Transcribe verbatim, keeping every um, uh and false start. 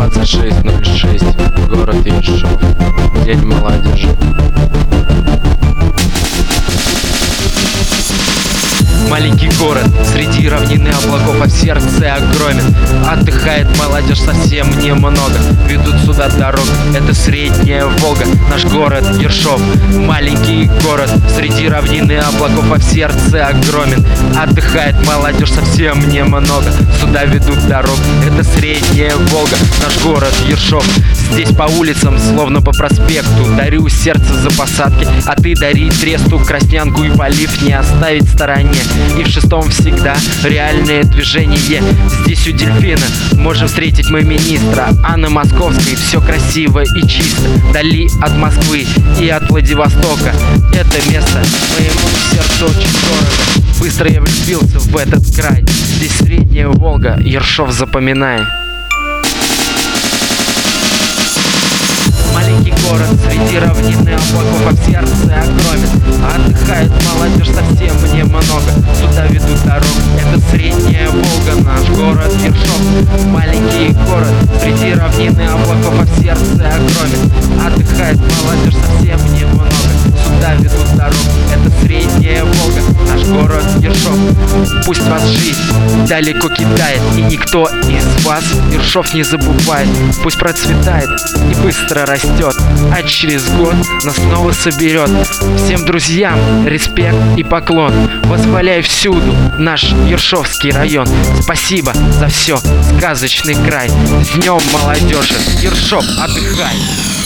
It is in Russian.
двадцать шесть ноль шесть, город Ершов, День молодежи. Маленький город среди равнины облаков, а в сердце огромен. Отдыхает молодежь совсем немного. Ведут сюда дорог, это средняя Волга. Наш город Ершов, маленький город среди равнины облаков, а в сердце огромен. Отдыхает молодежь совсем немного. Сюда ведут дорог, это средняя Волга. Наш город Ершов, здесь по улицам, словно по проспекту. Дарю сердце за посадки, а ты дари тресту, краснянку и полив не оставить в стороне. И в шестом всегда реальное движение. Здесь у дельфина можем встретить мы министра. А на Московской все красиво и чисто. Вдали от Москвы и от Владивостока. Это место моему сердцу очень дорого. Быстро я влюбился в этот край. Здесь средняя Волга, Ершов, запоминай. Маленький город среди равнины облаков, а в сердце огромен. Отдыхает молодежь совсем немного. Сюда ведут дорог, это средняя Волга. Наш город Ершов, маленький город среди равнины облаков, а в сердце огромен. Отдыхает молодежь совсем немного. Сюда ведут дорог, это средняя Волга. Наш город Ершов, пусть вас жизнь далеко кидает, и никто из вас Ершов не забывает. Пусть процветает и быстро растет, а через год нас снова соберет. Всем друзьям респект и поклон. Восхваляю всюду наш Ершовский район. Спасибо за все, сказочный край. С днем молодежи, Ершов, отдыхай!